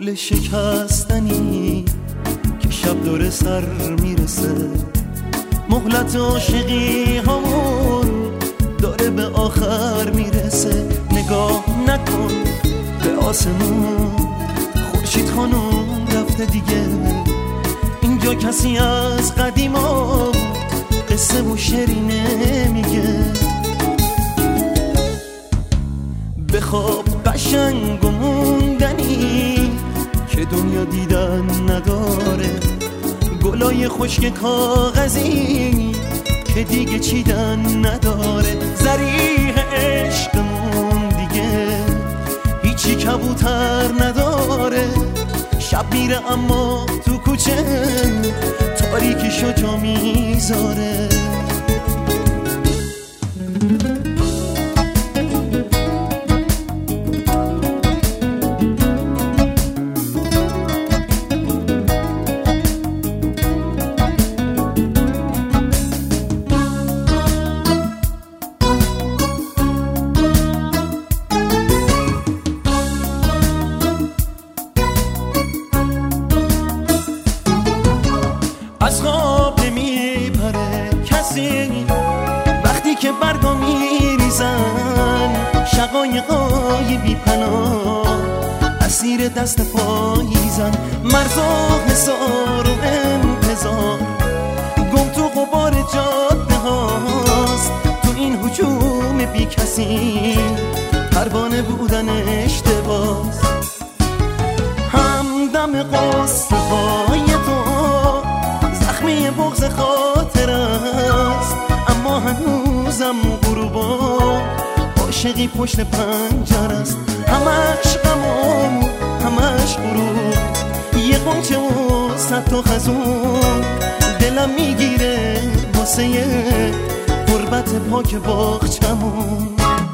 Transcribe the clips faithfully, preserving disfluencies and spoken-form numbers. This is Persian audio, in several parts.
گل شکستنی که شب دور سر میرسه، مهلت عاشقی همون داره به آخر میرسه. نگاه نکن به آسمون، خورشید خانم رفته دیگه. اینجا کسی از قدیما قصه و شعری نمیگه. بخواب قشنگ و موندنی که دنیا دیدن نداره، گلای خشک کاغذی که دیگه چیدن نداره. زریح عشقمون دیگه هیچی کبوتر نداره. شب میره اما تو کوچه تاریکیشو جا میذاره. از خواب نمیپره کسی وقتی که برگا میریزن. شقایقای بی پناه اسیر دست پاییزن. مرزا حصار و انتظار گم تو غبار جاده هاست. تو این هجوم بی کسی پروانه بودن اشتباس. همدم قصه های تو زخمی بغض خاطر است، اما هنوزم غروبا عاشقی پشت پنجره است. همش غم و همش غروب، یه غنچه و صد تا خزون دلم میگیره واسه غربت پاک باغچمون.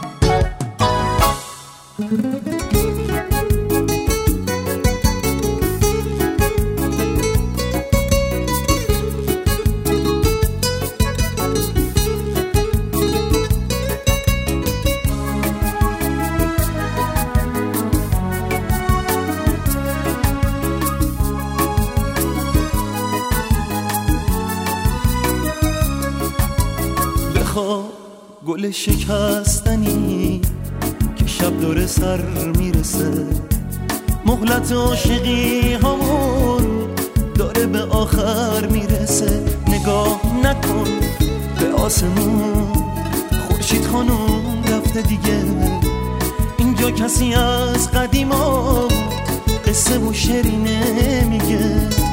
گل شکستنی که شب دور سر میرسه، مهلت عاشقی همون داره به آخر میرسه. نگاه نکن به آسمون، خورشید خانم رفته دیگه. اینجا کسی از قدیما قصه و شعری نمیگه.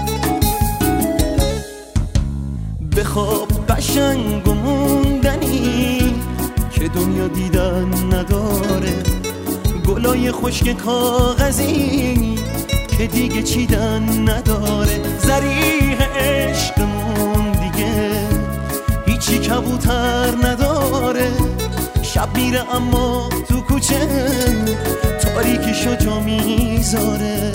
بخواب قشنگ و موندنی که دنیا دیدن نداره، گلای خشک کاغذی که دیگه چیدن نداره. زریح عشقمون دیگه هیچی کبوتر نداره. شب میره اما تو کوچه تاریکیشو جا میذاره.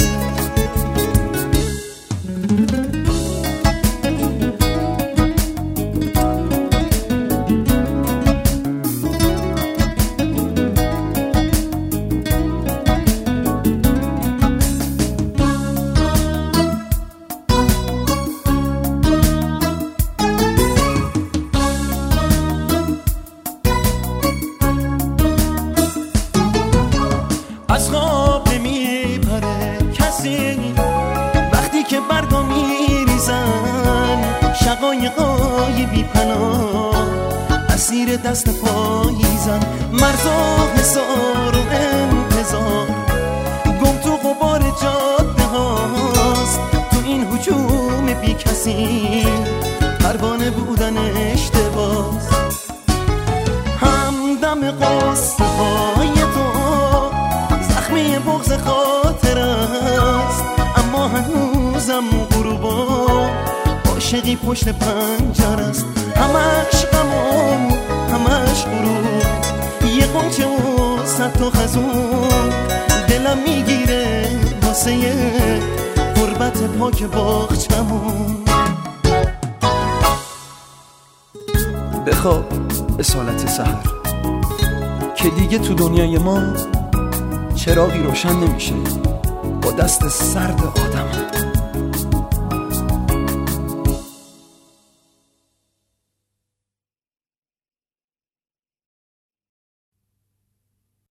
از خواب نمیپره کسی وقتی که برگا میریزن. شقایقای بی پناه اسیر دست پاییزن. مرزا حصار و انتظار گم تو غبار جاده هاست. تو این هجوم بی کسی پروانه بودن اشتباس. همدم قصه های تو زخمی بغض خاطر است، اما هنوزم غروبا عاشقی پشت پنجره است. همش غم و همش غروب، یه غنچه و صد تا خزون دلم میگیره واسه غربت پاک باغچمون. بخواب اصالت سحر که دیگه تو دنیای ما چراغی روشن نمیشه. با دست سرد آدم.